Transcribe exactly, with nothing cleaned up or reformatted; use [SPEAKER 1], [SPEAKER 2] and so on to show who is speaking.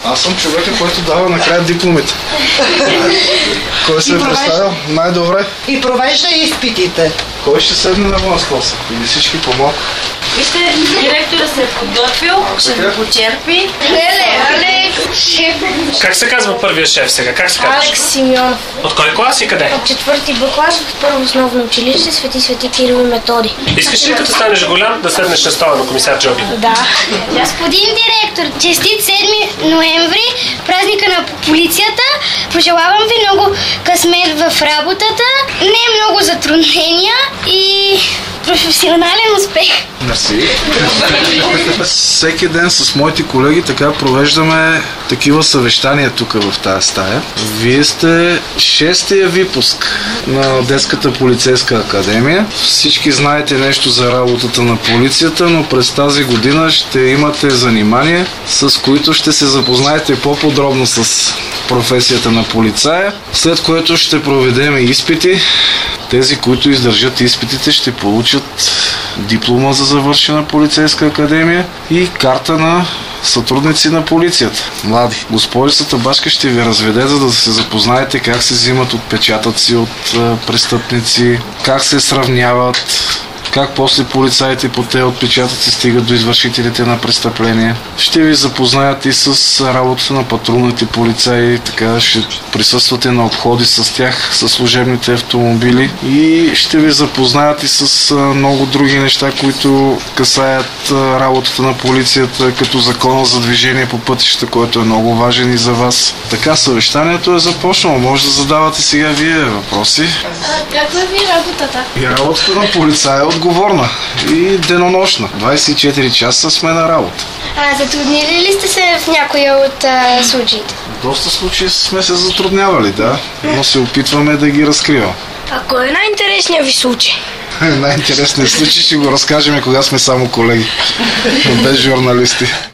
[SPEAKER 1] Аз съм човека, който дава накрая дипломите. Кой се е представил? Най-добре.
[SPEAKER 2] И провежда изпитите.
[SPEAKER 1] Кой ще седне на моя скоса? Или всички по-малко?
[SPEAKER 3] Вижте, директора се е подготвил, ще ви почерпи.
[SPEAKER 4] Леле, Алекс, шеф.
[SPEAKER 5] Как се казва първия шеф сега? Как се казва?
[SPEAKER 4] Алекс Симеонов.
[SPEAKER 5] От кой клас и къде?
[SPEAKER 4] От четвърти Б клас от първо основно училище Свети Свети Кирил и Методи.
[SPEAKER 5] Искаш ли като станеш голям да седнеш на стола на комисар Джоби?
[SPEAKER 4] Да. Господин директор, честит седми ноември, празника на полицията. Пожелавам ви много късмет в работата, не много затруднения и професионален успех.
[SPEAKER 1] Мерси. Всеки ден с моите колеги така провеждаме такива съвещания тук в тази стая. Вие сте шестия випуск на Детската полицейска академия. Всички знаете нещо за работата на полицията, но през тази година ще имате занимания, с които ще се запознаете по-подробно с професията на полицая, след което ще проведем изпити. Тези, които издържат изпитите, ще получат диплома за завършена полицейска академия и карта на сътрудници на полицията. Млади. Госпожицата Башка ще ви разведе, за да се запознаете как се взимат отпечатъци от а, престъпници, как се сравняват, как после полицаите по тези отпечатъци стигат до извършителите на престъпления. Ще ви запознаят и с работата на патрулните полицаи, така ще присъствате на обходи с тях, с служебните автомобили и ще ви запознаят и с много други неща, които касаят работата на полицията, като закона за движение по пътища, който е много важен и за вас. Така, съвещанието е започнало. Може да задавате сега вие въпроси.
[SPEAKER 4] А каква ви работата?
[SPEAKER 1] И работата на полицая е отговорна и денонощна. двайсет и четири часа сме на работа.
[SPEAKER 4] А затруднили ли сте се в някоя от а, случаите?
[SPEAKER 1] В доста случаи сме се затруднявали, да, но се опитваме да ги разкривам.
[SPEAKER 4] А кой е най-интересният ви случай?
[SPEAKER 1] Най-интересният случай ще го разкажем, кога сме само колеги, без журналисти.